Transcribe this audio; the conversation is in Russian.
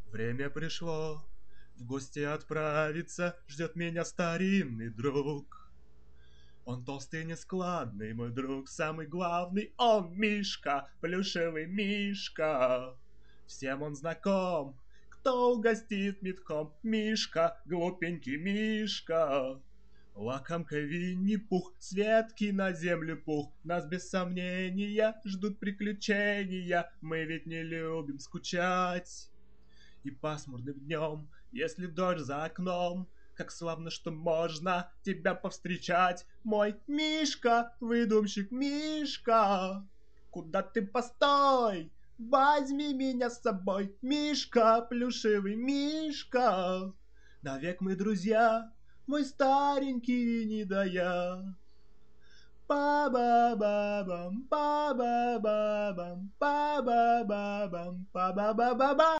Время пришло в гости отправиться, ждет меня старинный друг. Он толстый и нескладный, мой друг, самый главный. Он Мишка, плюшевый Мишка. Всем он знаком, кто угостит метком. Мишка, глупенький Мишка. Лакомка Винни-Пух, Светки на землю пух. Нас без сомнения ждут приключения. Мы ведь не любим скучать. И пасмурным днем, если дождь за окном, как славно, что можно тебя повстречать, мой Мишка, выдумщик Мишка. Куда ты, постой? Возьми меня с собой, Мишка, плюшевый Мишка. Навек мы друзья, мой старенький не да я. Па-ба-ба-бам, па-ба-ба-бам, па-ба-ба-бам, па-ба-ба-ба-ба.